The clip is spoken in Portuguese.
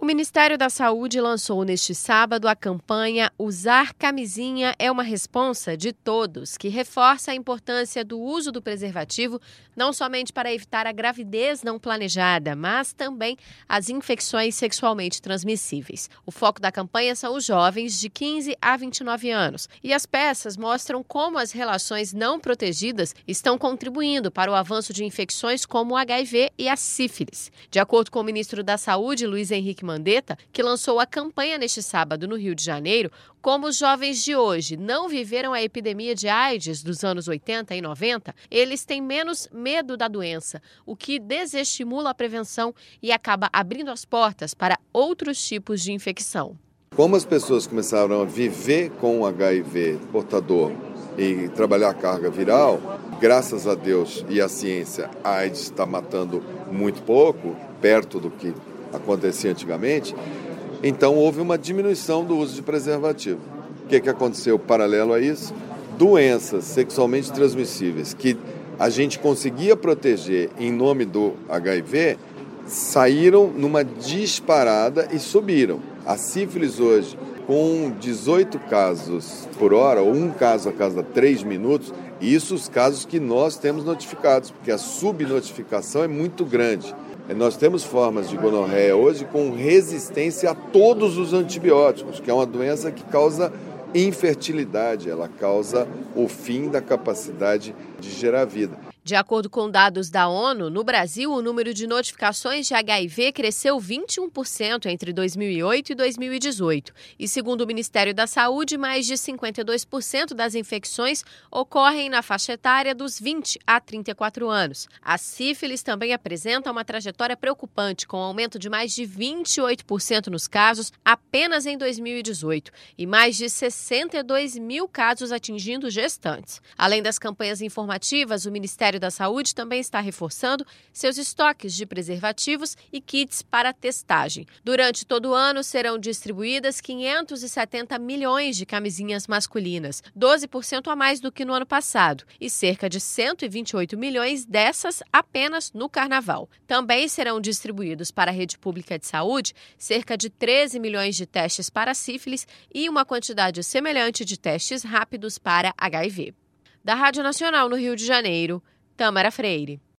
O Ministério da Saúde lançou neste sábado a campanha Usar Camisinha é uma Responsa de Todos, que reforça a importância do uso do preservativo não somente para evitar a gravidez não planejada, mas também as infecções sexualmente transmissíveis. O foco da campanha são os jovens de 15 a 29 anos e as peças mostram como as relações não protegidas estão contribuindo para o avanço de infecções como o HIV e a sífilis. De acordo com o ministro da Saúde, Luiz Henrique Mandetta, que lançou a campanha neste sábado no Rio de Janeiro, como os jovens de hoje não viveram a epidemia de AIDS dos anos 80 e 90, eles têm menos medo da doença, o que desestimula a prevenção e acaba abrindo as portas para outros tipos de infecção. Como as pessoas começaram a viver com o HIV portador e trabalhar a carga viral, graças a Deus e à ciência, a AIDS está matando muito pouco, perto do que acontecia antigamente, então houve uma diminuição do uso de preservativo. O que aconteceu paralelo a isso? Doenças sexualmente transmissíveis que a gente conseguia proteger em nome do HIV saíram numa disparada e subiram. A sífilis hoje, com 18 casos por hora, ou um caso a cada 3 minutos, e isso os casos que nós temos notificados, porque a subnotificação é muito grande. Nós temos formas de gonorreia hoje com resistência a todos os antibióticos, que é uma doença que causa infertilidade, ela causa o fim da capacidade de gerar vida. De acordo com dados da ONU, no Brasil, o número de notificações de HIV cresceu 21% entre 2008 e 2018. E, segundo o Ministério da Saúde, mais de 52% das infecções ocorrem na faixa etária dos 20 a 34 anos. A sífilis também apresenta uma trajetória preocupante, com aumento de mais de 28% nos casos apenas em 2018 e mais de 62 mil casos atingindo gestantes. Além das campanhas informativas, o Ministério da Saúde também está reforçando seus estoques de preservativos e kits para testagem. Durante todo o ano serão distribuídas 570 milhões de camisinhas masculinas, 12% a mais do que no ano passado, e cerca de 128 milhões dessas apenas no Carnaval. Também serão distribuídos para a rede pública de saúde cerca de 13 milhões de testes para sífilis e uma quantidade semelhante de testes rápidos para HIV. Da Rádio Nacional no Rio de Janeiro, Tâmara Freire.